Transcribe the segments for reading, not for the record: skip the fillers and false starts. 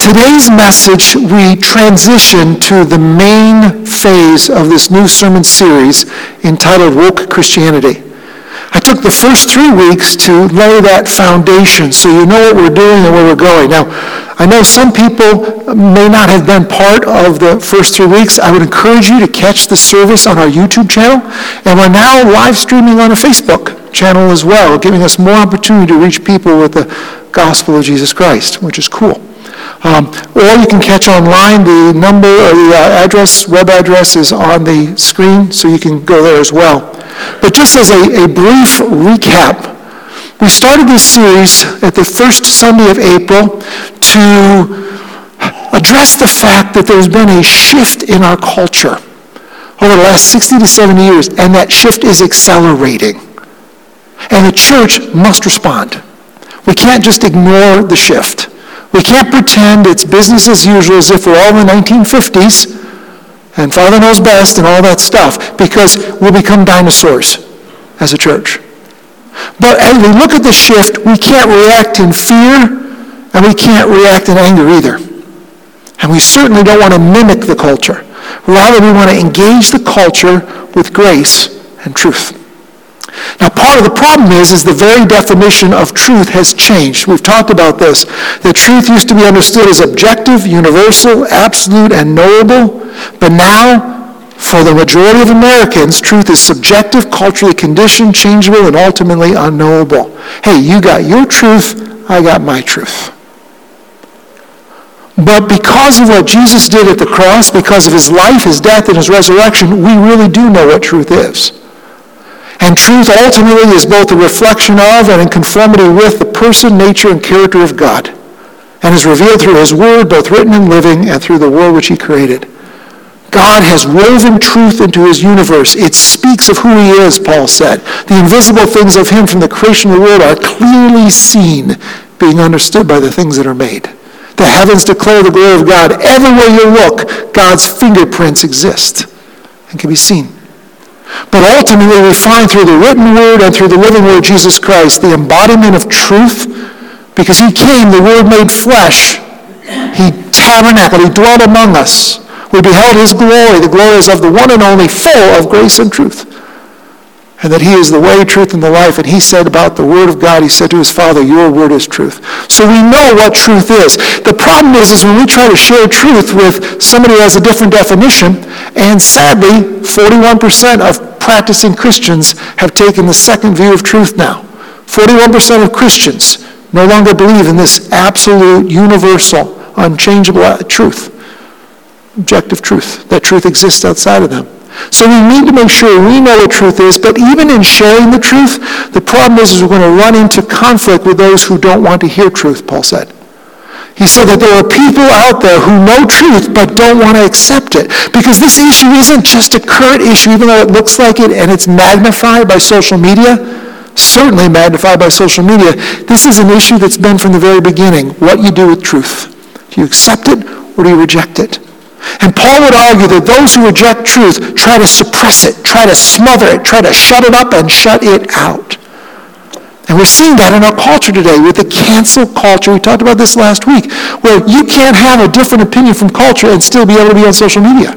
today's message, we transition to the main phase of this new sermon series entitled Woke Christianity. I took the first 3 weeks to lay that foundation so you know what we're doing and where we're going. Now, I know some people may not have been part of the first 3 weeks. I would encourage you to catch the service on our YouTube channel. And we're now live streaming on a Facebook channel as well, giving us more opportunity to reach people with the gospel of Jesus Christ, which is cool. Or you can catch online. The number or the address, web address is on the screen, so you can go there as well. But just as a brief recap, we started this series at the first Sunday of April to address the fact that there's been a shift in our culture over the last 60 to 70 years, and that shift is accelerating. And the church must respond. We can't just ignore the shift. We can't pretend it's business as usual as if we're all in the 1950s and Father knows best and all that stuff, because we'll become dinosaurs as a church. But as we look at the shift, we can't react in fear and we can't react in anger either. And we certainly don't want to mimic the culture. Rather, we want to engage the culture with grace and truth. Now, part of the problem is the very definition of truth has changed. We've talked about this. The truth used to be understood as objective, universal, absolute, and knowable. But now, for the majority of Americans, truth is subjective, culturally conditioned, changeable, and ultimately unknowable. Hey, you got your truth, I got my truth. But because of what Jesus did at the cross, because of his life, his death, and his resurrection, we really do know what truth is. And truth ultimately is both a reflection of and in conformity with the person, nature, and character of God, and is revealed through his word, both written and living, and through the world which he created. God has woven truth into his universe. It speaks of who he is, Paul said. The invisible things of him from the creation of the world are clearly seen, being understood by the things that are made. The heavens declare the glory of God. Everywhere you look, God's fingerprints exist and can be seen. But ultimately, we find through the written word and through the living word, Jesus Christ, the embodiment of truth, because he came, the word made flesh. He tabernacled, he dwelt among us. We beheld his glory. The glory is of the one and only, full of grace and truth. And that he is the way, truth, and the life. And he said about the word of God, he said to his Father, your word is truth. So we know what truth is. The problem is when we try to share truth with somebody who has a different definition, and sadly, 41% of practicing Christians have taken the second view of truth now. 41% of Christians no longer believe in this absolute, universal, unchangeable truth, objective truth, that truth exists outside of them. So we need to make sure we know what truth is, but even in sharing the truth, the problem is we're going to run into conflict with those who don't want to hear truth, Paul said. He said that there are people out there who know truth but don't want to accept it, because this issue isn't just a current issue, even though it looks like it and it's magnified by social media, certainly magnified by social media. This is an issue that's been from the very beginning, what you do with truth. Do you accept it or do you reject it? And Paul would argue that those who reject truth try to suppress it, try to smother it, try to shut it up and shut it out. And we're seeing that in our culture today with the cancel culture. We talked about this last week, where you can't have a different opinion from culture and still be able to be on social media.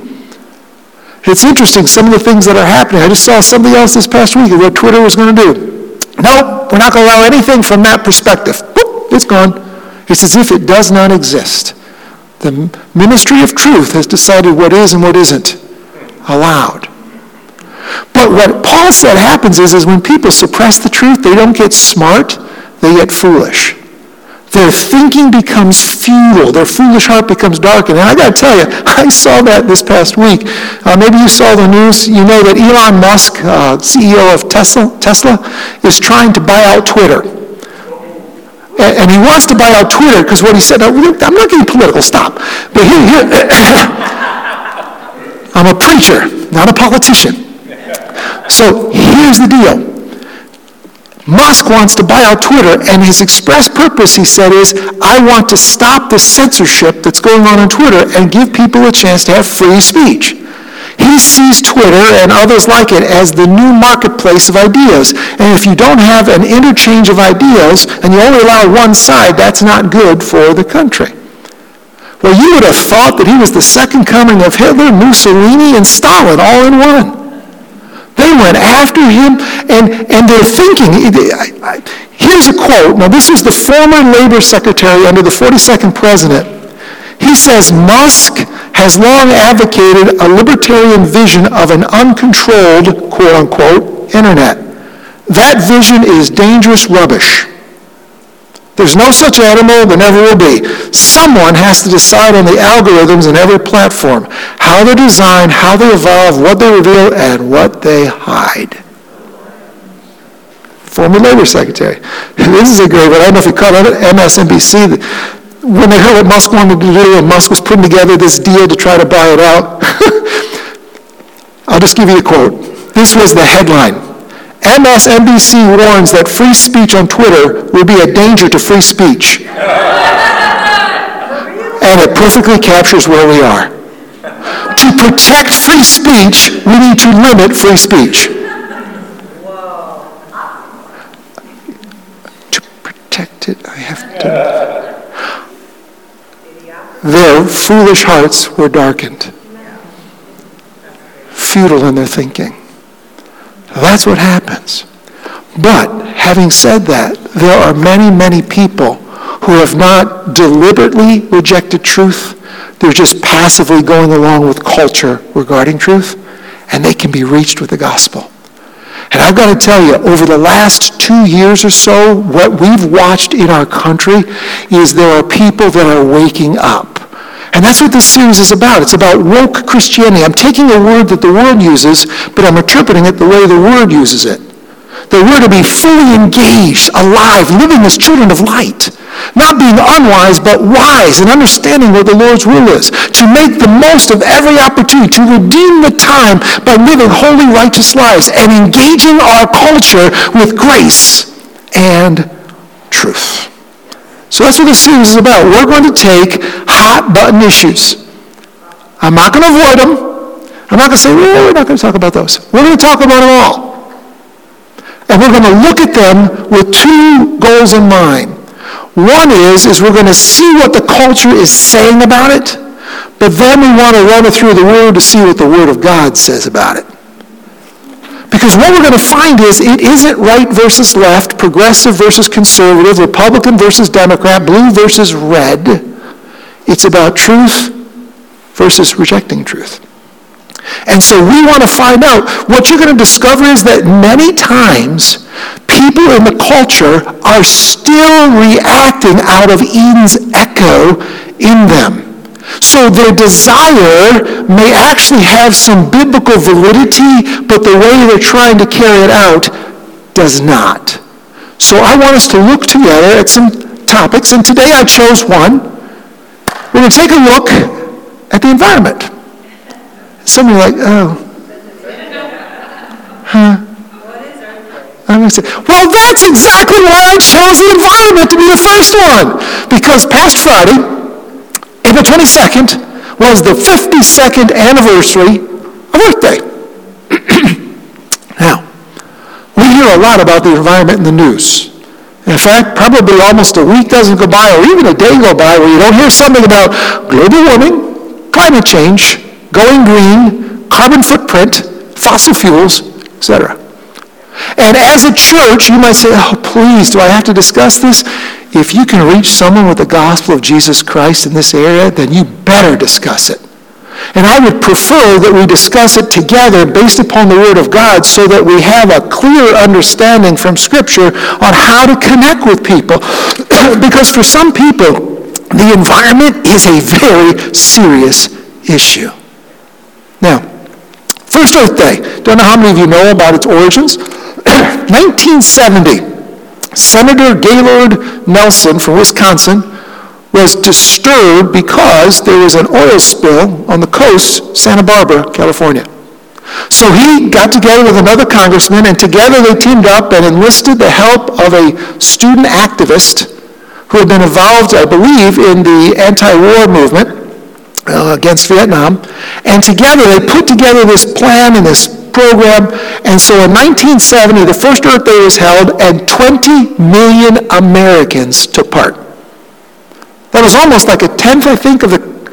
It's interesting, some of the things that are happening. I just saw something else this past week of what Twitter was going to do. No, we're not going to allow anything from that perspective. Boop, it's gone. It's as if it does not exist. The ministry of truth has decided what is and what isn't allowed. But what Paul said happens is when people suppress the truth, they don't get smart, they get foolish. Their thinking becomes futile. Their foolish heart becomes darkened. And I got to tell you, I saw that this past week. Maybe you saw the news. You know that Elon Musk, CEO of Tesla, is trying to buy out Twitter. And he wants to buy out Twitter because what he said, I'm not getting political, stop. But here, I'm a preacher, not a politician. So here's the deal. Musk wants to buy out Twitter, and his express purpose, he said, is I want to stop the censorship that's going on Twitter and give people a chance to have free speech. He sees Twitter and others like it as the new marketplace of ideas. And if you don't have an interchange of ideas and you only allow one side, that's not good for the country. Well, you would have thought that he was the second coming of Hitler, Mussolini, and Stalin all in one. They went after him, and they're thinking. Here's a quote. Now, this is the former Labor Secretary under the 42nd president. He says, Musk has long advocated a libertarian vision of an uncontrolled, quote-unquote, internet. That vision is dangerous rubbish. There's no such animal, there never will be. Someone has to decide on the algorithms in every platform, how they're designed, how they evolve, what they reveal, and what they hide. Former Labor Secretary. This is a great one. I don't know if you caught on it, MSNBC. When they heard what Musk wanted to do, and Musk was putting together this deal to try to buy it out, I'll just give you a quote. This was the headline. MSNBC warns that free speech on Twitter will be a danger to free speech. And it perfectly captures where we are. To protect free speech, we need to limit free speech. To protect it, I have to. Their foolish hearts were darkened. Futile in their thinking. That's what happens. But having said that, there are many, many people who have not deliberately rejected truth. They're just passively going along with culture regarding truth, and they can be reached with the gospel. And I've got to tell you, over the last 2 years or so, what we've watched in our country is there are people that are waking up. And that's what this series is about. It's about woke Christianity. I'm taking a word that the world uses, but I'm interpreting it the way the word uses it. That we're to be fully engaged, alive, living as children of light. Not being unwise, but wise and understanding what the Lord's will is. To make the most of every opportunity, to redeem the time by living holy, righteous lives and engaging our culture with grace and truth. So that's what this series is about. We're going to take hot-button issues. I'm not going to avoid them. I'm not going to say, well, we're not going to talk about those. We're going to talk about them all. And we're going to look at them with two goals in mind. One is we're going to see what the culture is saying about it, but then we want to run it through the Word to see what the Word of God says about it. Because what we're going to find is it isn't right versus left, progressive versus conservative, Republican versus Democrat, blue versus red. It's about truth versus rejecting truth. And so we want to find out. What you're going to discover is that many times people in the culture are still reacting out of Eden's echo in them. So their desire may actually have some biblical validity, but the way they're trying to carry it out does not. So I want us to look together at some topics, and today I chose one. We're going to take a look at the environment. Some of you are like, oh. I'm going to say, well, that's exactly why I chose the environment to be the first one. Because past Friday, April 22nd, was the 52nd anniversary of Earth Day. Now, we hear a lot about the environment in the news. In fact, probably almost a week doesn't go by, or even a day go by, where you don't hear something about global warming, climate change, going green, carbon footprint, fossil fuels, etc. And as a church, you might say, oh, please, do I have to discuss this? If you can reach someone with the gospel of Jesus Christ in this area, then you better discuss it. And I would prefer that we discuss it together based upon the Word of God so that we have a clear understanding from Scripture on how to connect with people. Because for some people, the environment is a very serious issue. Now, first Earth Day. Don't know how many of you know about its origins. 1970, Senator Gaylord Nelson from Wisconsin was disturbed because there was an oil spill on the coast, Santa Barbara, California. So he got together with another congressman, and together they teamed up and enlisted the help of a student activist who had been involved, I believe, in the anti-war movement against Vietnam. And together they put together this plan and this program. And so in 1970, the first Earth Day was held, and 20 million Americans took part. That was almost like a tenth, I think, of the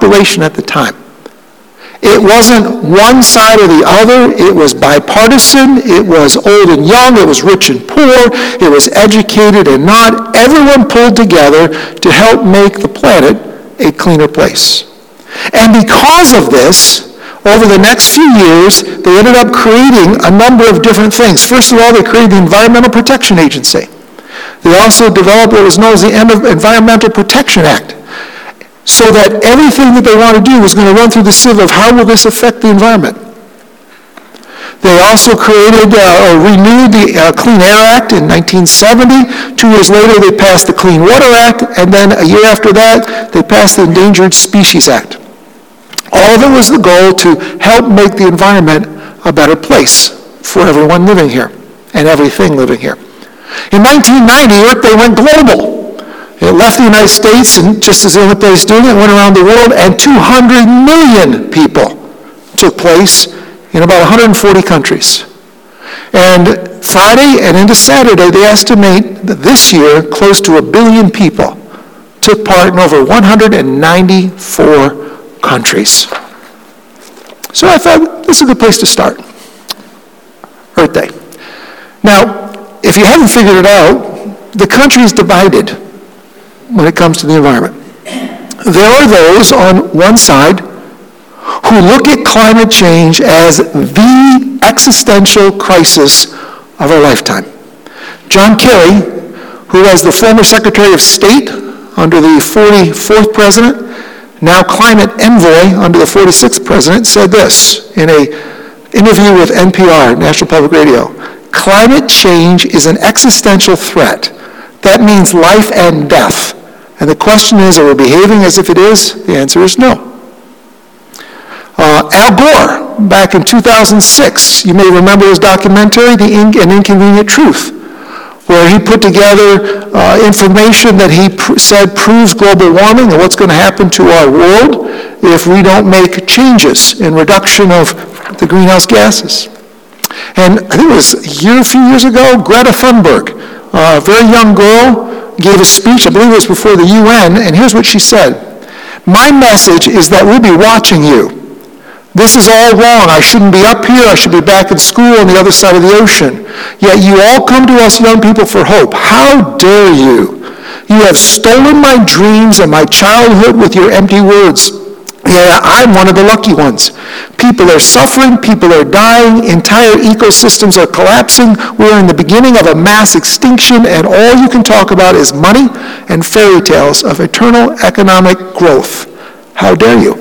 population at the time. It wasn't one side or the other. It was bipartisan. It was old and young. It was rich and poor. It was educated and not. Everyone pulled together to help make the planet a cleaner place. And because of this, over the next few years, they ended up creating a number of different things. First of all, they created the Environmental Protection Agency. They also developed what was known as the Environmental Protection Act, so that everything that they want to do was going to run through the sieve of how will this affect the environment. They also created or renewed the Clean Air Act in 1970. 2 years later, they passed the Clean Water Act, and then a year after that, they passed the Endangered Species Act. All of it was the goal to help make the environment a better place for everyone living here and everything living here. In 1990, Earth Day went global. It left the United States, and just as the only place doing it, went around the world, and 200 million people took place in about 140 countries. And Friday and into Saturday, they estimate that this year, close to 1 billion people took part in over 194 countries. So I thought, this is a good place to start. Earth Day. Now, if you haven't figured it out, the country is divided when it comes to the environment. There are those on one side who look at climate change as the existential crisis of our lifetime. John Kerry, who was the former Secretary of State under the 44th president, now climate envoy under the 46th president, said this in an interview with NPR, National Public Radio. Climate change is an existential threat. That means life and death. And the question is, are we behaving as if it is? The answer is no. Al Gore, back in 2006, you may remember his documentary, An Inconvenient Truth, where he put together information that he said proves global warming and what's going to happen to our world if we don't make changes in reduction of the greenhouse gases. And I think it was a few years ago, Greta Thunberg, a very young girl, gave a speech, I believe it was before the UN, and here's what she said. My message is that we'll be watching you. This is all wrong. I shouldn't be up here. I should be back in school on the other side of the ocean. Yet you all come to us young people for hope. How dare you? You have stolen my dreams and my childhood with your empty words. Yeah, I'm one of the lucky ones. People are suffering. People are dying. Entire ecosystems are collapsing. We're in the beginning of a mass extinction, and all you can talk about is money and fairy tales of eternal economic growth. How dare you?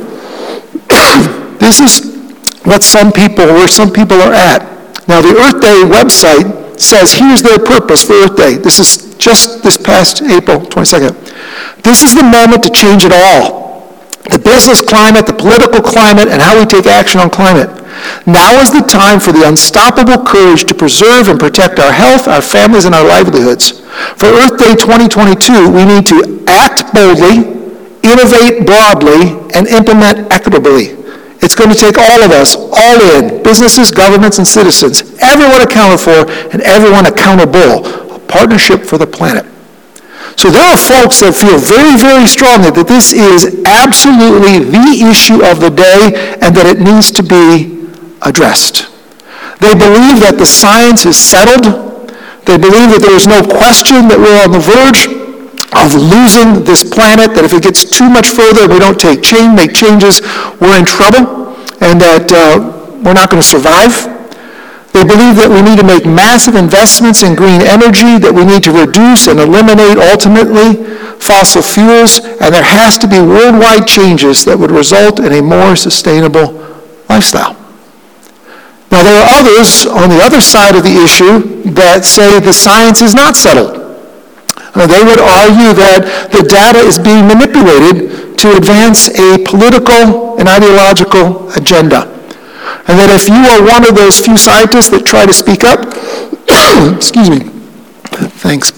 This is where some people are at. Now, the Earth Day website says here's their purpose for Earth Day. This is just this past April 22nd. This is the moment to change it all. The business climate, the political climate, and how we take action on climate. Now is the time for the unstoppable courage to preserve and protect our health, our families, and our livelihoods. For Earth Day 2022, we need to act boldly, innovate broadly, and implement equitably. It's going to take all of us, all in, businesses, governments, and citizens, everyone accounted for and everyone accountable, a partnership for the planet. So there are folks that feel very, very strongly that this is absolutely the issue of the day and that it needs to be addressed. They believe that the science is settled. They believe that there is no question that we're on the verge of losing this planet, that if it gets too much further and we don't make changes, we're in trouble, and that we're not going to survive. They believe that we need to make massive investments in green energy, that we need to reduce and eliminate, ultimately, fossil fuels, and there has to be worldwide changes that would result in a more sustainable lifestyle. Now, there are others on the other side of the issue that say the science is not settled. They would argue that the data is being manipulated to advance a political and ideological agenda. And that if you are one of those few scientists that try to speak up, excuse me, thanks.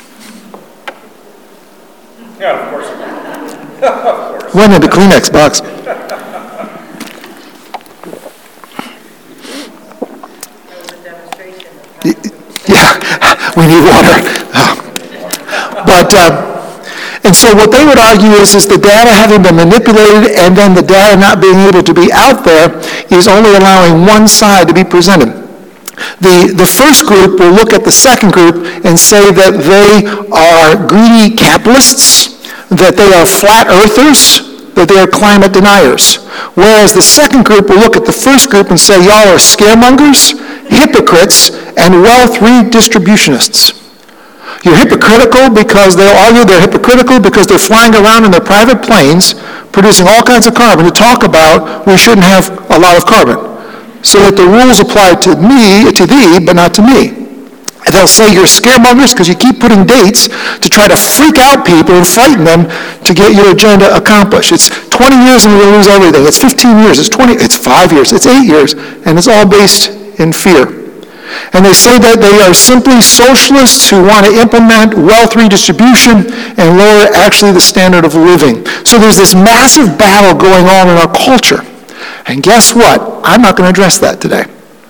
Yeah, of course. Of course. Went into Kleenex box. There was a demonstration. Yeah, we need water. But, and so so what they would argue is the data having been manipulated and then the data not being able to be out there is only allowing one side to be presented. The first group will look at the second group and say that they are greedy capitalists, that they are flat earthers, that they are climate deniers. Whereas the second group will look at the first group and say, y'all are scaremongers, hypocrites, and wealth redistributionists. You're hypocritical because they'll argue they're hypocritical because they're flying around in their private planes producing all kinds of carbon to talk about we shouldn't have a lot of carbon. So that the rules apply to thee, but not to me. And they'll say you're scaremongers because you keep putting dates to try to freak out people and frighten them to get your agenda accomplished. It's 20 years and we'll lose everything. It's 15 years, it's 5 years, it's 8 years, and it's all based in fear. And they say that they are simply socialists who want to implement wealth redistribution and lower actually the standard of living. So there's this massive battle going on in our culture. And guess what? I'm not going to address that today.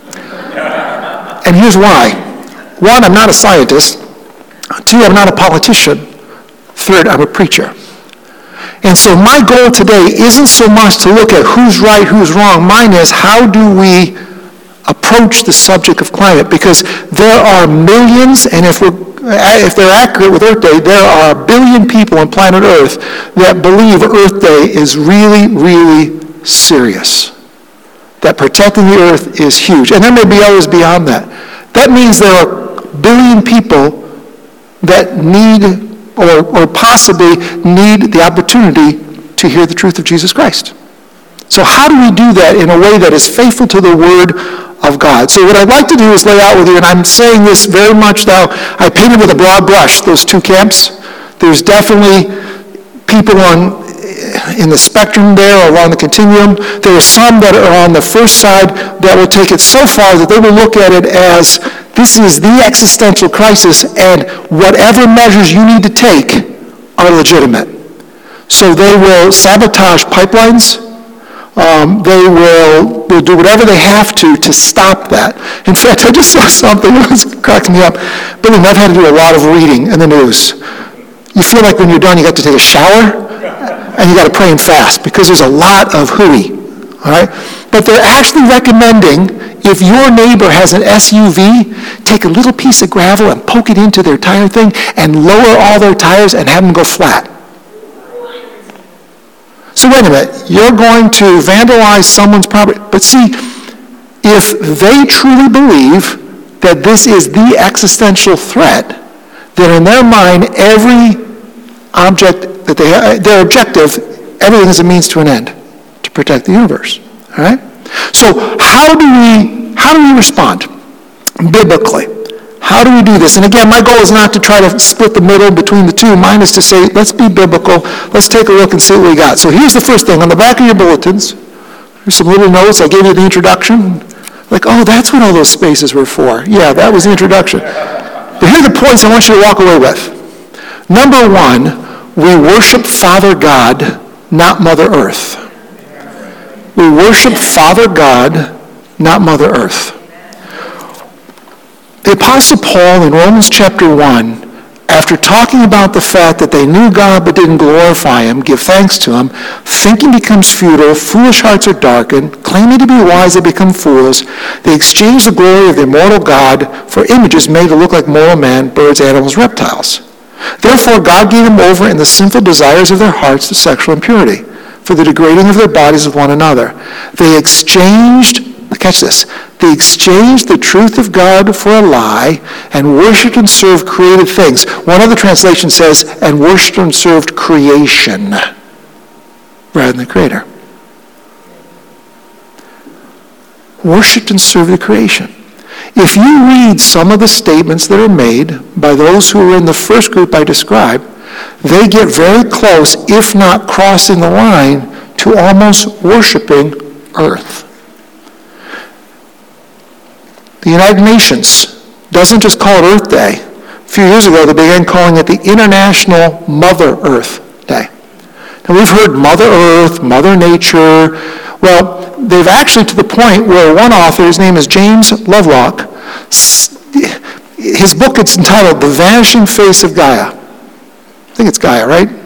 And here's why. 1, I'm not a scientist. 2, I'm not a politician. 3rd, I'm a preacher. And so my goal today isn't so much to look at who's right, who's wrong. Mine is how do we approach the subject of climate, because there are millions, and if they're accurate with Earth Day, there are 1 billion people on planet Earth that believe Earth Day is really, really serious. That protecting the Earth is huge. And there may be others beyond that. That means there are 1 billion people that need or possibly need the opportunity to hear the truth of Jesus Christ. So how do we do that in a way that is faithful to the Word of God? So what I'd like to do is lay out with you, and I'm saying this very much now, I painted with a broad brush those two camps. There's definitely people in the spectrum there, along the continuum. There are some that are on the first side that will take it so far that they will look at it as this is the existential crisis, and whatever measures you need to take are legitimate. So they will sabotage pipelines. They will do whatever they have to stop that. In fact, I just saw something that was cracking me up. Believe me, I've had to do a lot of reading in the news. You feel like when you're done, you got to take a shower, and you got to pray and fast, because there's a lot of hooey, all right? But they're actually recommending, if your neighbor has an SUV, take a little piece of gravel and poke it into their tire thing and lower all their tires and have them go flat. So wait a minute, you're going to vandalize someone's property. But see, if they truly believe that this is the existential threat, then in their mind, every object that they have, their objective, everything is a means to an end, to protect the universe. All right? So how do we respond biblically? How do we do this? And again, my goal is not to try to split the middle between the two. Mine is to say, let's be biblical. Let's take a look and see what we got. So here's the first thing. On the back of your bulletins, there's some little notes. I gave you the introduction. Like, oh, that's what all those spaces were for. Yeah, that was the introduction. But here are the points I want you to walk away with. Number 1, we worship Father God, not Mother Earth. We worship Father God, not Mother Earth. The Apostle Paul in Romans chapter 1, after talking about the fact that they knew God but didn't glorify Him, give thanks to Him, thinking becomes futile, foolish hearts are darkened, claiming to be wise they become fools, they exchange the glory of the immortal God for images made to look like mortal man, birds, animals, reptiles. Therefore God gave them over in the sinful desires of their hearts to sexual impurity, for the degrading of their bodies with one another. They exchanged, catch this, they exchanged the truth of God for a lie and worshipped and served created things. One other translation says, and worshipped and served creation rather than the Creator. Worshipped and served the creation. If you read some of the statements that are made by those who are in the first group I described, they get very close, if not crossing the line, to almost worshiping Earth. The United Nations doesn't just call it Earth Day. A few years ago, they began calling it the International Mother Earth Day. Now, we've heard Mother Earth, Mother Nature. Well, they've actually to the point where one author, his name is James Lovelock, his book is entitled The Vanishing Face of Gaia. I think it's Gaia, right?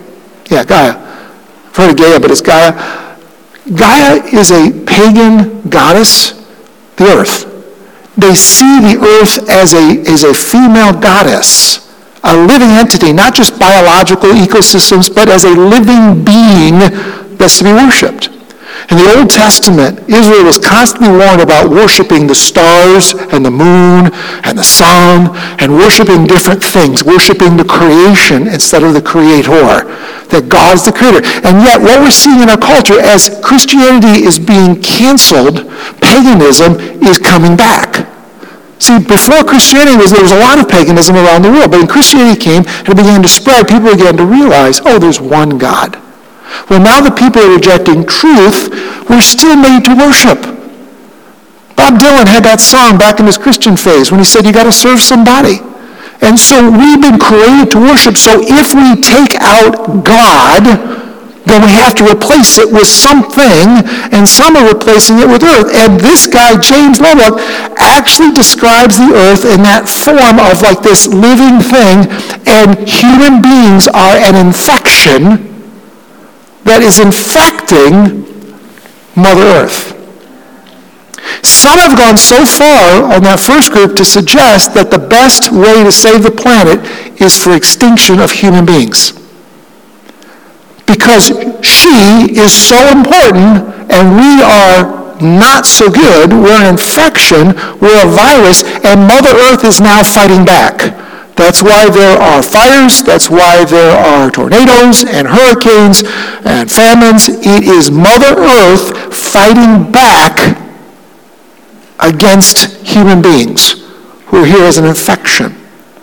Yeah, Gaia. I've heard of Gaia, but it's Gaia. Gaia is a pagan goddess, the earth. They see the earth as a female goddess, a living entity, not just biological ecosystems, but as a living being that's to be worshipped. In the Old Testament, Israel was constantly warned about worshiping the stars and the moon and the sun and worshiping different things, worshiping the creation instead of the creator, that God's the creator. And yet what we're seeing in our culture as Christianity is being canceled, paganism is coming back. See, before Christianity there was a lot of paganism around the world, but when Christianity came and it began to spread, people began to realize, oh, there's one God. Well, now the people are rejecting truth. We're still made to worship. Bob Dylan had that song back in his Christian phase when he said, you got to serve somebody. And so we've been created to worship. So if we take out God, then we have to replace it with something, and some are replacing it with earth. And this guy, James Lovelock, actually describes the earth in that form of like this living thing, and human beings are an infection that is infecting Mother Earth. Some have gone so far on that first group to suggest that the best way to save the planet is for extinction of human beings. Because she is so important and we are not so good. We're an infection, we're a virus, and Mother Earth is now fighting back. That's why there are fires. That's why there are tornadoes and hurricanes and famines. It is Mother Earth fighting back against human beings who are here as an infection.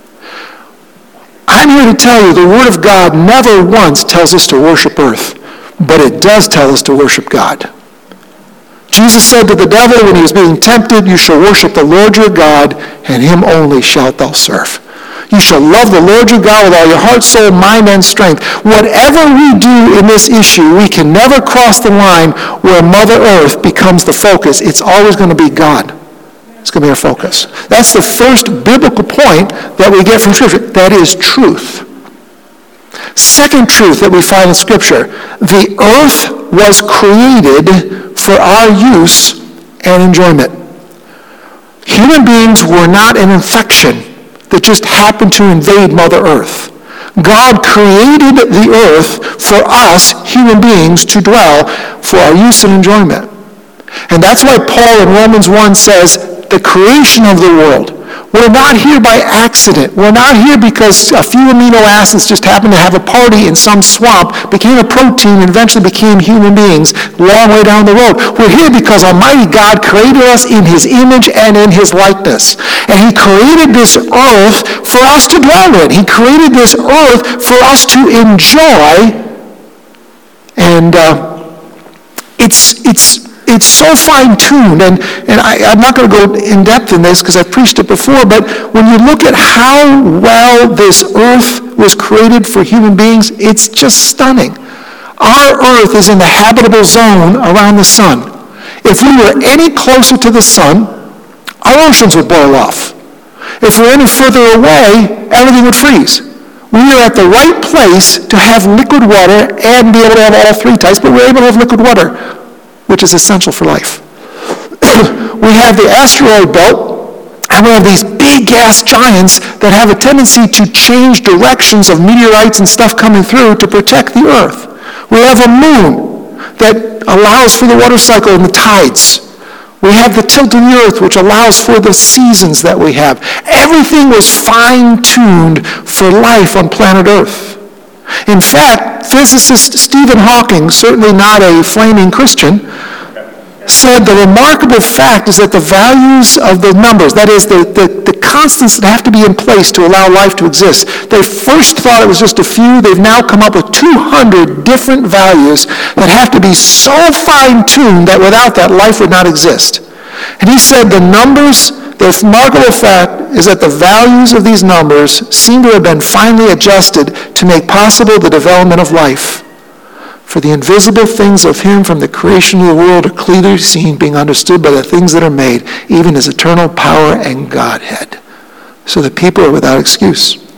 I'm here to tell you the Word of God never once tells us to worship earth, but it does tell us to worship God. Jesus said to the devil when he was being tempted, you shall worship the Lord your God, and him only shalt thou serve. You shall love the Lord your God with all your heart, soul, mind, and strength. Whatever we do in this issue, we can never cross the line where Mother Earth becomes the focus. It's always going to be God. It's going to be our focus. That's the first biblical point that we get from Scripture. That is truth. Second truth that we find in Scripture, the earth was created for our use and enjoyment. Human beings were not an infection that just happened to invade Mother Earth. God created the earth for us, human beings, to dwell for our use and enjoyment. And that's why Paul in Romans 1 says, the creation of the world. We're not here by accident. We're not here because a few amino acids just happened to have a party in some swamp, became a protein, and eventually became human beings long way down the road. We're here because Almighty God created us in His image and in His likeness. And He created this earth for us to dwell in. He created this earth for us to enjoy. And it's so fine-tuned, and I'm not going to go in depth in this because I've preached it before, but when you look at how well this earth was created for human beings, it's just stunning. Our earth is in the habitable zone around the sun. If we were any closer to the sun, our oceans would boil off. If we're any further away, everything would freeze. We are at the right place to have liquid water and be able to have all three types, but we're able to have liquid water, which is essential for life. We have the asteroid belt, and we have these big gas giants that have a tendency to change directions of meteorites and stuff coming through to protect the earth. We have a moon that allows for the water cycle and the tides. We have the tilt of the earth, which allows for the seasons that we have. Everything was fine-tuned for life on planet Earth. In fact, physicist Stephen Hawking, certainly not a flaming Christian, said the remarkable fact is that the values of the numbers, that is, the constants that have to be in place to allow life to exist, they first thought it was just a few. They've now come up with 200 different values that have to be so fine-tuned that without that, life would not exist. And he said the numbers, the remarkable fact is that the values of these numbers seem to have been finely adjusted to make possible the development of life. For the invisible things of Him from the creation of the world are clearly seen, being understood by the things that are made, even His eternal power and Godhead. So that people are without excuse.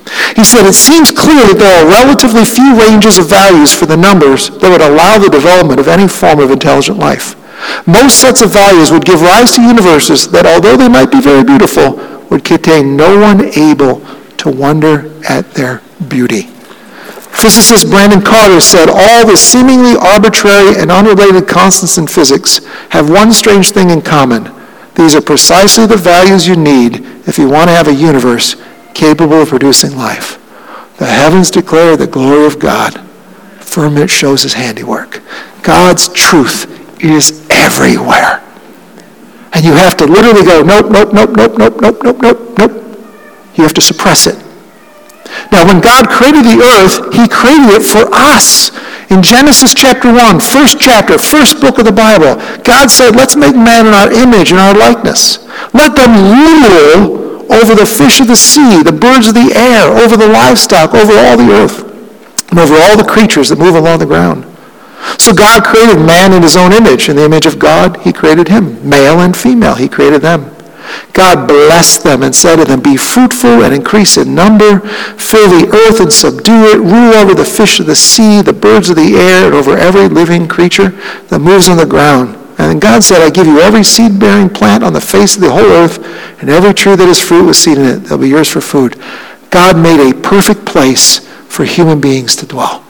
He said, it seems clear that there are relatively few ranges of values for the numbers that would allow the development of any form of intelligent life. Most sets of values would give rise to universes that, although they might be very beautiful, would contain no one able to wonder at their beauty. Physicist Brandon Carter said, all the seemingly arbitrary and unrelated constants in physics have one strange thing in common. These are precisely the values you need if you want to have a universe capable of producing life. The heavens declare the glory of God. The firmament shows his handiwork. God's truth is everywhere. And you have to literally go, nope, nope, nope, nope, nope, nope, nope, nope, nope. You have to suppress it. Now, when God created the earth, he created it for us. In Genesis chapter 1, first chapter, first book of the Bible, God said, let's make man in our image and our likeness. Let them rule over the fish of the sea, the birds of the air, over the livestock, over all the earth, and over all the creatures that move along the ground. So God created man in his own image. In the image of God, he created him. Male and female, he created them. God blessed them and said to them, be fruitful and increase in number, fill the earth and subdue it, rule over the fish of the sea, the birds of the air, and over every living creature that moves on the ground. And then God said, I give you every seed-bearing plant on the face of the whole earth, and every tree that has fruit with seed in it. They'll be yours for food. God made a perfect place for human beings to dwell.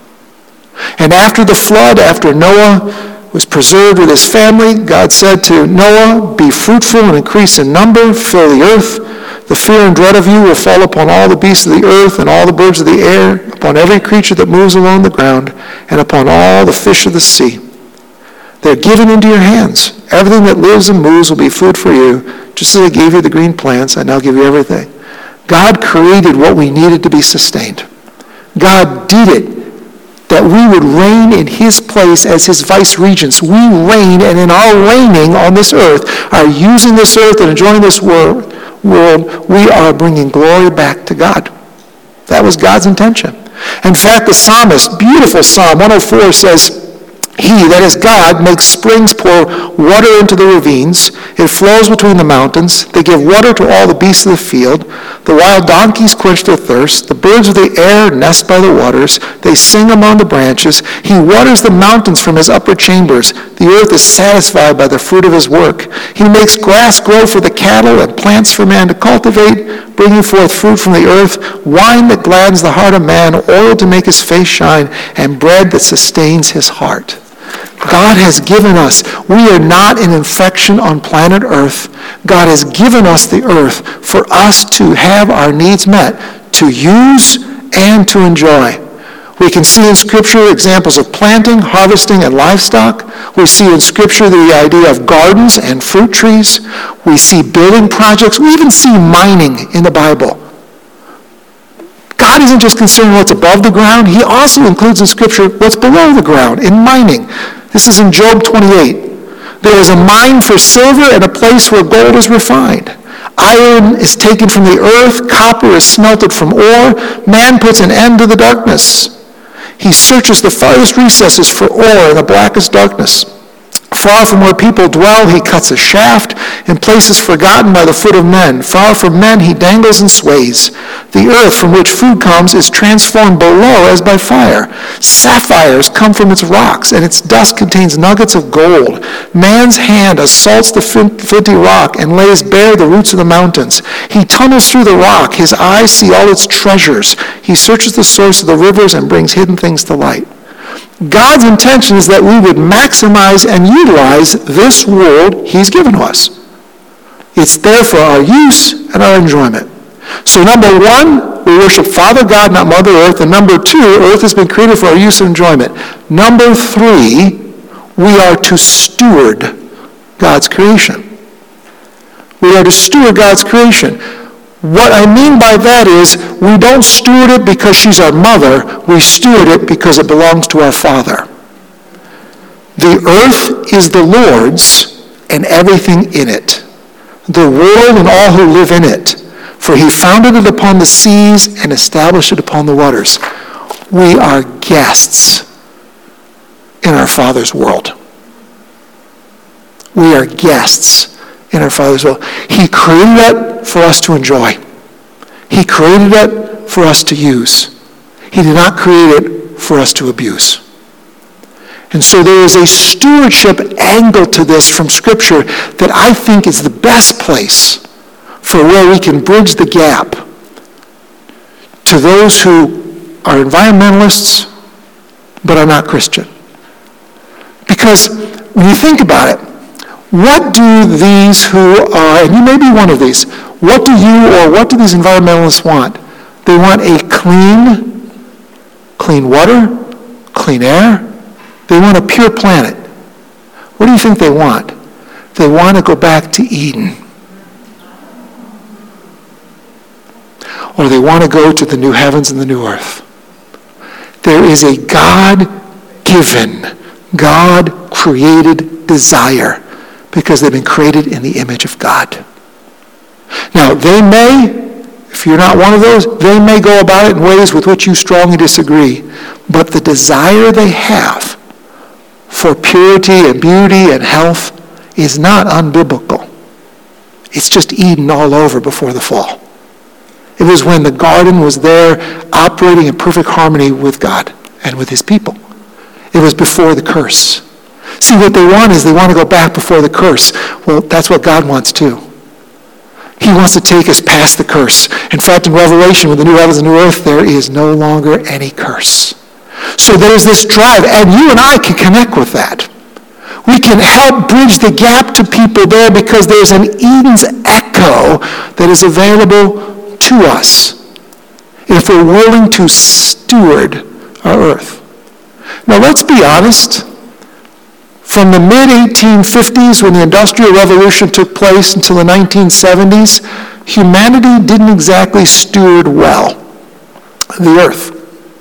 And after the flood, after Noah was preserved with his family, God said to Noah, be fruitful and increase in number, fill the earth. The fear and dread of you will fall upon all the beasts of the earth and all the birds of the air, upon every creature that moves along the ground, and upon all the fish of the sea. They're given into your hands. Everything that lives and moves will be food for you. Just as I gave you the green plants, I now give you everything. God created what we needed to be sustained. God did it that we would reign in his place as his vice regents. We reign, and in our reigning on this earth, our using this earth and enjoying this world, we are bringing glory back to God. That was God's intention. In fact, the psalmist, beautiful Psalm 104 says, he, that is God, makes springs pour water into the ravines. It flows between the mountains. They give water to all the beasts of the field. The wild donkeys quench their thirst. The birds of the air nest by the waters. They sing among the branches. He waters the mountains from his upper chambers. The earth is satisfied by the fruit of his work. He makes grass grow for the cattle and plants for man to cultivate, bringing forth fruit from the earth, wine that gladdens the heart of man, oil to make his face shine, and bread that sustains his heart. God has given us, we are not an infection on planet Earth. God has given us the earth for us to have our needs met, to use and to enjoy. We can see in Scripture examples of planting, harvesting, and livestock. We see in Scripture the idea of gardens and fruit trees. We see building projects. We even see mining in the Bible. God isn't just considering what's above the ground. He also includes in Scripture what's below the ground in mining. This is in Job 28. There is a mine for silver and a place where gold is refined. Iron is taken from the earth. Copper is smelted from ore. Man puts an end to the darkness. He searches the farthest recesses for ore in the blackest darkness. Far from where people dwell, he cuts a shaft in places forgotten by the foot of men. Far from men, he dangles and sways. The earth from which food comes is transformed below as by fire. Sapphires come from its rocks, and its dust contains nuggets of gold. Man's hand assaults the flinty rock and lays bare the roots of the mountains. He tunnels through the rock. His eyes see all its treasures. He searches the source of the rivers and brings hidden things to light. God's intention is that we would maximize and utilize this world he's given to us. It's there for our use and our enjoyment. So number one, we worship Father God, not Mother Earth. And number two, earth has been created for our use and enjoyment. Number three, we are to steward God's creation. We are to steward God's creation. What I mean by that is we don't steward it because she's our mother. We steward it because it belongs to our Father. The earth is the Lord's and everything in it, the world and all who live in it. For he founded it upon the seas and established it upon the waters. We are guests in our Father's world. We are guests in our Father's will. He created it for us to enjoy. He created it for us to use. He did not create it for us to abuse. And so there is a stewardship angle to this from Scripture that I think is the best place for where we can bridge the gap to those who are environmentalists but are not Christian. Because when you think about it, what do these who are, and you may be one of these, what do these environmentalists want? They want a clean water, clean air. They want a pure planet. What do you think they want? They want to go back to Eden. Or they want to go to the new heavens and the new earth. There is a God-given, God-created desire because they've been created in the image of God. Now, they may, if you're not one of those, they may go about it in ways with which you strongly disagree. But the desire they have for purity and beauty and health is not unbiblical. It's just Eden all over before the fall. It was when the garden was there operating in perfect harmony with God and with his people. It was before the curse. See, what they want is they want to go back before the curse. Well, that's what God wants too. He wants to take us past the curse. In fact, in Revelation, with the new heavens and new earth, there is no longer any curse. So there's this drive, and you and I can connect with that. We can help bridge the gap to people there because there's an Eden's echo that is available to us if we're willing to steward our earth. Now, let's be honest. From the mid-1850s, when the Industrial Revolution took place, until the 1970s, humanity didn't exactly steward well the earth.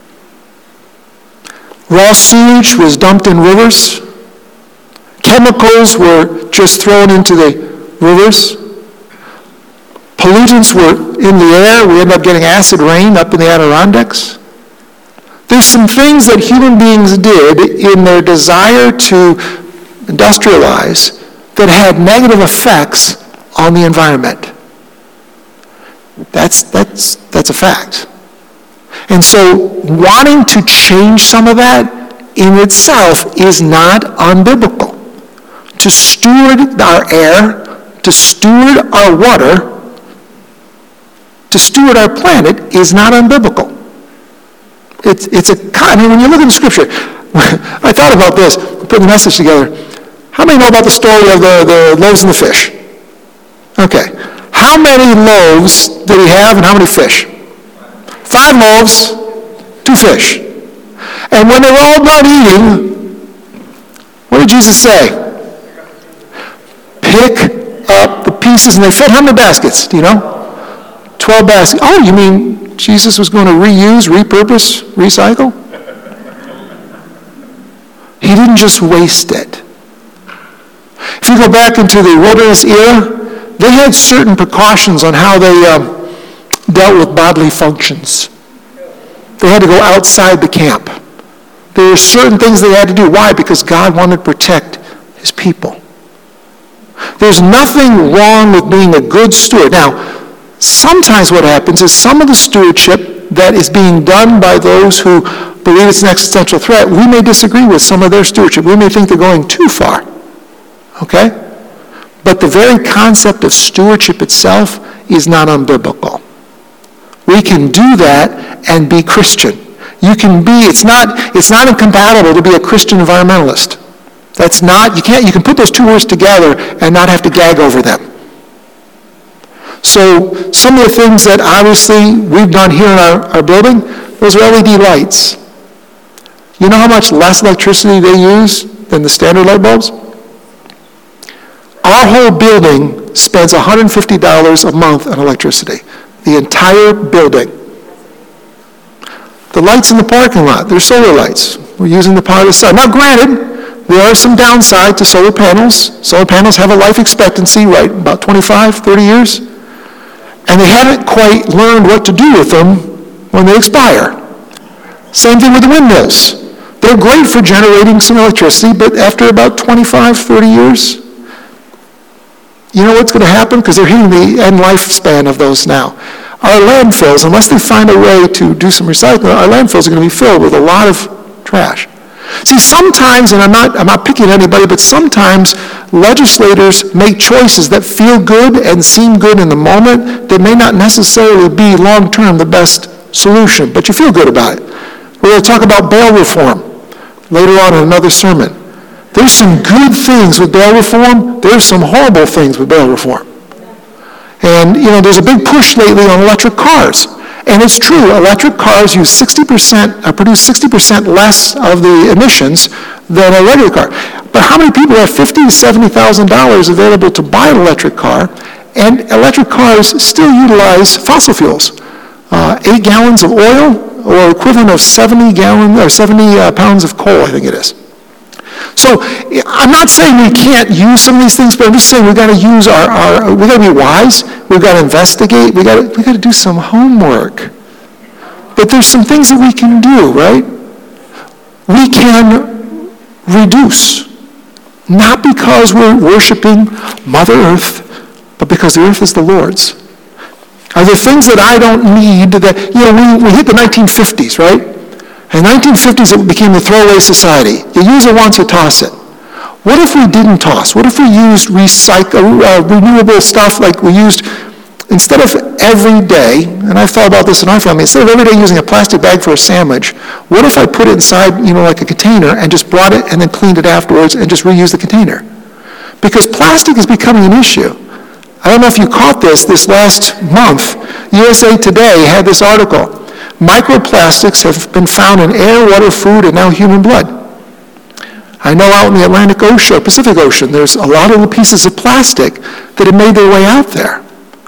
Raw sewage was dumped in rivers. Chemicals were just thrown into the rivers. Pollutants were in the air. We ended up getting acid rain up in the Adirondacks. There's some things that human beings did in their desire to industrialize that had negative effects on the environment. That's a fact. And so wanting to change some of that in itself is not unbiblical. To steward our air, to steward our water, to steward our planet is not unbiblical. When you look at the Scripture, I thought about this, putting the message together. How many know about the story of the loaves and the fish? Okay. How many loaves did he have and how many fish? 5 loaves, 2 fish. And when they were all done eating, what did Jesus say? Pick up the pieces, and they fit how many baskets? Do you know? 12 baskets. Oh, you mean Jesus was going to reuse, repurpose, recycle? He didn't just waste it. If you go back into the wilderness era, they had certain precautions on how they dealt with bodily functions. They had to go outside the camp. There were certain things they had to do. Why? Because God wanted to protect his people. There's nothing wrong with being a good steward. Now, sometimes what happens is some of the stewardship that is being done by those who believe it's an existential threat, we may disagree with some of their stewardship. We may think they're going too far. Okay? But the very concept of stewardship itself is not unbiblical. We can do that and be Christian. It's not incompatible to be a Christian environmentalist. You can put those two words together and not have to gag over them. So some of the things that obviously we've done here in our building, those are LED lights. You know how much less electricity they use than the standard light bulbs? Our whole building spends $150 a month on electricity. The entire building. The lights in the parking lot, they're solar lights. We're using the power of the sun. Now granted, there are some downside to solar panels. Solar panels have a life expectancy, right, about 25, 30 years. And they haven't quite learned what to do with them when they expire. Same thing with the windmills. They're great for generating some electricity, but after about 25, 30 years, you know what's going to happen? Because they're hitting the end lifespan of those now. Our landfills, unless they find a way to do some recycling, our landfills are going to be filled with a lot of trash. See, sometimes, and I'm not picking on anybody, but sometimes legislators make choices that feel good and seem good in the moment that may not necessarily be long-term the best solution, but you feel good about it. We're going to talk about bail reform later on in another sermon. There's some good things with bail reform. There's some horrible things with bail reform. And, there's a big push lately on electric cars. And it's true, electric cars produce 60% less of the emissions than a regular car. But how many people have $50,000 to $70,000 available to buy an electric car? And electric cars still utilize fossil fuels. 8 gallons of oil, or equivalent of 70 pounds of coal, I think it is. So I'm not saying we can't use some of these things, but I'm just saying we've got to use we've got to be wise, we've got to investigate, we've got to do some homework. But there's some things that we can do, right? We can reduce, not because we're worshiping Mother Earth, but because the earth is the Lord's. Are there things that I don't need that, we hit the 1950s, right? In the 1950s, it became the throwaway society. You use it once, you toss it. What if we didn't toss? What if we used renewable stuff like we used, instead of every day, and I've thought about this in our family, instead of every day using a plastic bag for a sandwich, what if I put it inside, like a container and just brought it and then cleaned it afterwards and just reused the container? Because plastic is becoming an issue. I don't know if you caught this last month. USA Today had this article. Microplastics have been found in air, water, food, and now human blood. I know out in the Atlantic Ocean, or Pacific Ocean, there's a lot of the pieces of plastic that have made their way out there.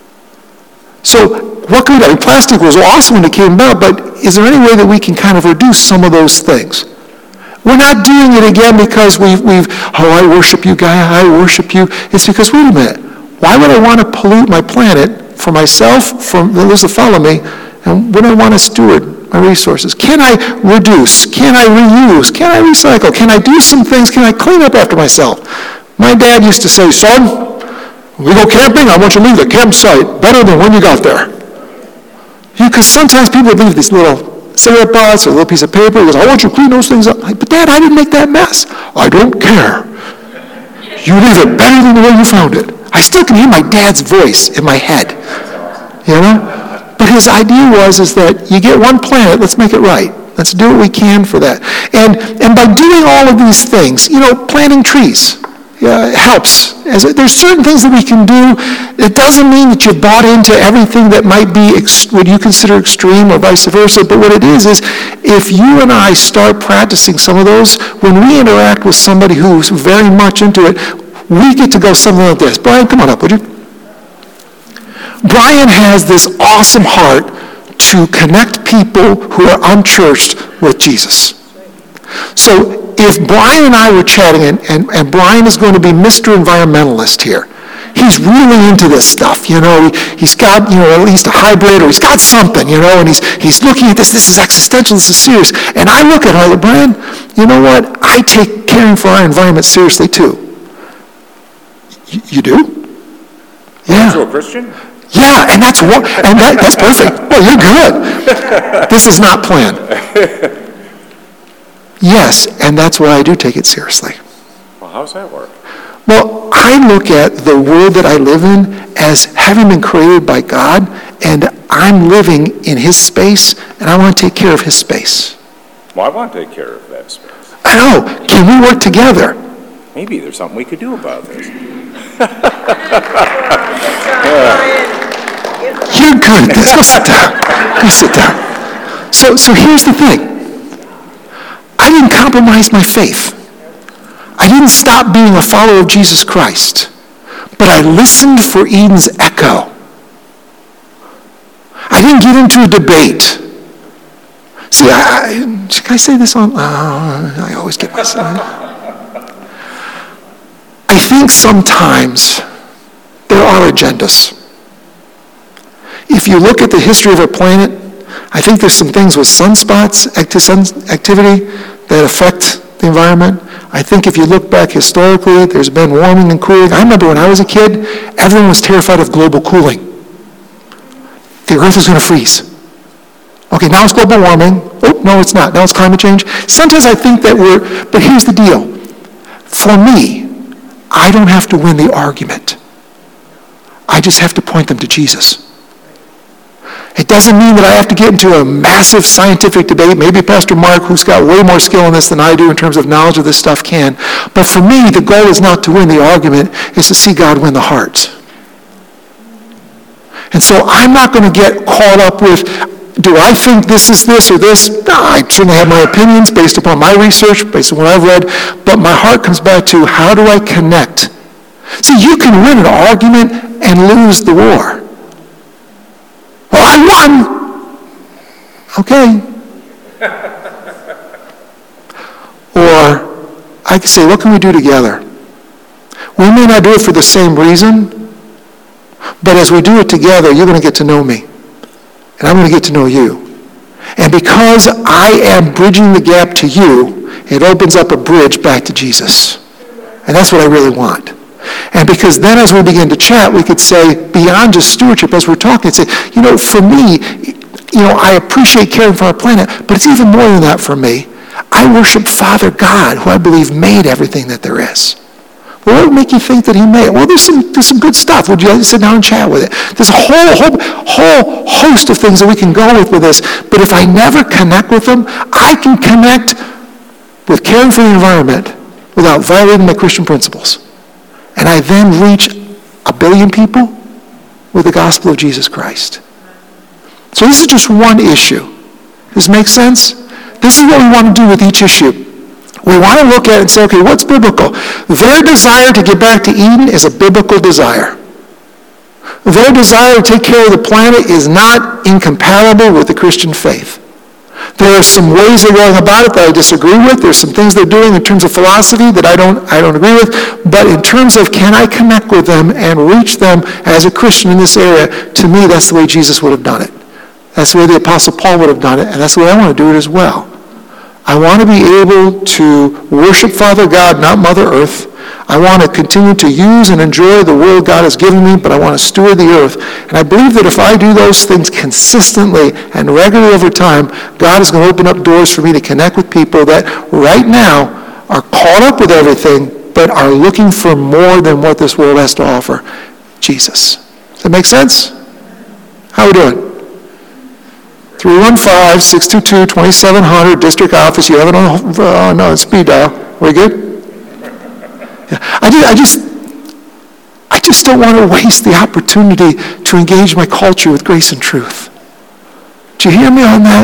So what could we do? Plastic was awesome when it came about, but is there any way that we can kind of reduce some of those things? We're not doing it again because I worship you, Gaia, I worship you. It's because, wait a minute, why would I want to pollute my planet for myself, for those that follow me, and when I want to steward my resources? Can I reduce? Can I reuse? Can I recycle? Can I do some things? Can I clean up after myself? My dad used to say, son, when we go camping, I want you to leave the campsite better than when you got there. Because sometimes people leave these little cigarette butts or a little piece of paper. He goes, I want you to clean those things up. But Dad, I didn't make that mess. I don't care. You leave it better than the way you found it. I still can hear my dad's voice in my head. But his idea is that you get one planet, let's make it right. Let's do what we can for that. And by doing all of these things, planting trees helps. There's certain things that we can do. It doesn't mean that you bought into everything that might be what you consider extreme or vice versa, but what it is if you and I start practicing some of those, when we interact with somebody who's very much into it, we get to go something like this. Brian, come on up, would you? Brian has this awesome heart to connect people who are unchurched with Jesus. So if Brian and I were chatting, and Brian is going to be Mr. Environmentalist here, he's really into this stuff, he's got, at least a hybrid, or he's got something, and he's looking at this is existential, this is serious. And I look at him, I go, Brian, you know what? I take caring for our environment seriously too. You do? Yeah. Are you a Christian? Yeah, and that's perfect. Well, you're good. This is not planned. Yes, and that's why I do take it seriously. Well, how does that work? Well, I look at the world that I live in as having been created by God, and I'm living in His space, and I want to take care of His space. Well, I want to take care of that space. I know. Can we work together? Maybe there's something we could do about this. You're good at this. Go sit down. Go sit down. So here's the thing. I didn't compromise my faith. I didn't stop being a follower of Jesus Christ. But I listened for Eden's echo. I didn't get into a debate. See, can I say this on? I always get myself. I think sometimes there are agendas. If you look at the history of our planet, I think there's some things with sunspots, activity that affect the environment. I think if you look back historically, there's been warming and cooling. I remember when I was a kid, everyone was terrified of global cooling. the earth is going to freeze. Okay, now it's global warming. Oh, no, it's not. Now it's climate change. Sometimes I think that but here's the deal. For me, I don't have to win the argument. I just have to point them to Jesus. It doesn't mean that I have to get into a massive scientific debate. Maybe Pastor Mark, who's got way more skill in this than I do in terms of knowledge of this stuff, can. But for me, the goal is not to win the argument, it's to see God win the hearts. And so I'm not going to get caught up with, do I think this is this or this? No, I certainly have my opinions based upon my research, based on what I've read, but my heart comes back to, how do I connect? See, you can win an argument and lose the war. Well, I won. Okay. Or I can say, what can we do together? We may not do it for the same reason, but as we do it together, you're going to get to know me. And I'm going to get to know you. And because I am bridging the gap to you, it opens up a bridge back to Jesus. And that's what I really want. And because then as we begin to chat, we could say, beyond just stewardship, as we're talking, say, for me, I appreciate caring for our planet, but it's even more than that for me. I worship Father God, who I believe made everything that there is. Well, what would make you think that he made it? Well, there's some good stuff. Would you like to sit down and chat with it? There's a whole host of things that we can go with this. But if I never connect with them, I can connect with caring for the environment without violating my Christian principles. And I then reach 1 billion people with the gospel of Jesus Christ. So this is just one issue. Does this make sense? This is what we want to do with each issue. We want to look at it and say, okay, what's biblical? Their desire to get back to Eden is a biblical desire. Their desire to take care of the planet is not incompatible with the Christian faith. There are some ways they're going about it that I disagree with. There's some things they're doing in terms of philosophy that I don't agree with. But in terms of, can I connect with them and reach them as a Christian in this area, to me, that's the way Jesus would have done it. That's the way the Apostle Paul would have done it, and that's the way I want to do it as well. I want to be able to worship Father God, not Mother Earth. I want to continue to use and enjoy the world God has given me, but I want to steward the earth. And I believe that if I do those things consistently and regularly over time, God is going to open up doors for me to connect with people that right now are caught up with everything, but are looking for more than what this world has to offer. Jesus. Does that make sense? How are we doing? 315-622-2700, district office. You have it on speed dial. We good? Yeah. I just don't want to waste the opportunity to engage my culture with grace and truth. Do you hear me on that?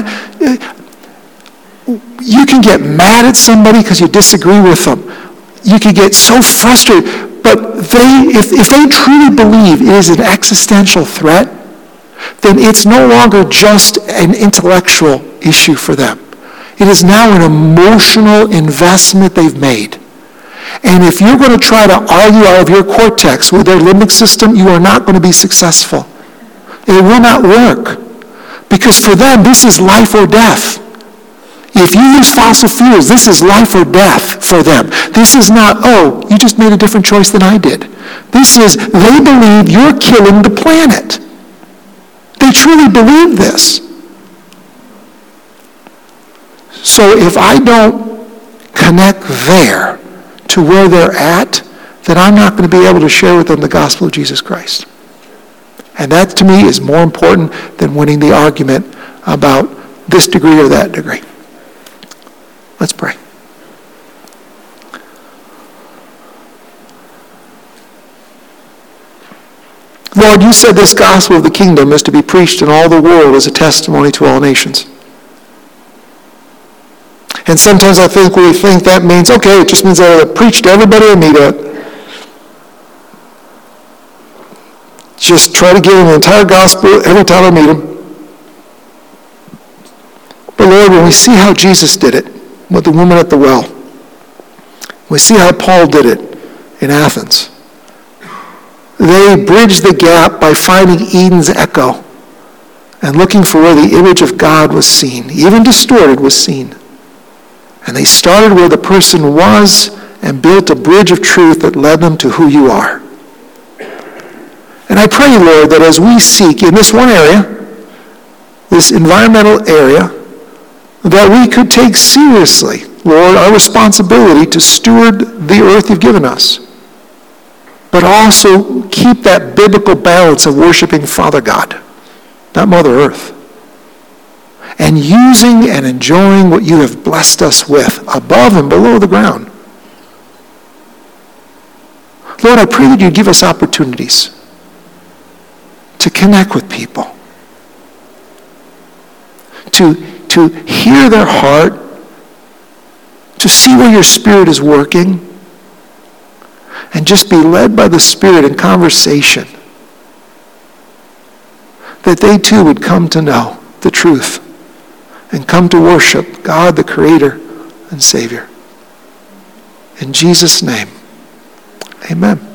You can get mad at somebody because you disagree with them. You can get so frustrated, but if they truly believe it is an existential threat, then it's no longer just an intellectual issue for them. It is now an emotional investment they've made. And if you're going to try to argue out of your cortex with their limbic system, you are not going to be successful. It will not work. Because for them, this is life or death. If you use fossil fuels, this is life or death for them. This is not, oh, you just made a different choice than I did. This is, they believe you're killing the planet. They truly believe this. So if I don't connect there to where they're at, then I'm not going to be able to share with them the gospel of Jesus Christ. And that, to me, is more important than winning the argument about this degree or that degree. Let's pray. Lord, you said this gospel of the kingdom is to be preached in all the world as a testimony to all nations. And sometimes I think we think that means, okay, it just means I preach to everybody I meet at. Just try to give them the entire gospel every time I meet them. But Lord, when we see how Jesus did it with the woman at the well, we see how Paul did it in Athens. They bridged the gap by finding Eden's echo and looking for where the image of God was seen, even distorted was seen. And they started where the person was and built a bridge of truth that led them to who you are. And I pray, Lord, that as we seek in this one area, this environmental area, that we could take seriously, Lord, our responsibility to steward the earth you've given us, but also keep that biblical balance of worshiping Father God, not Mother Earth, and using and enjoying what you have blessed us with above and below the ground. Lord, I pray that you give us opportunities to connect with people, to hear their heart, to see where your Spirit is working, and just be led by the Spirit in conversation, that they too would come to know the truth and come to worship God, the Creator and Savior. In Jesus' name, amen.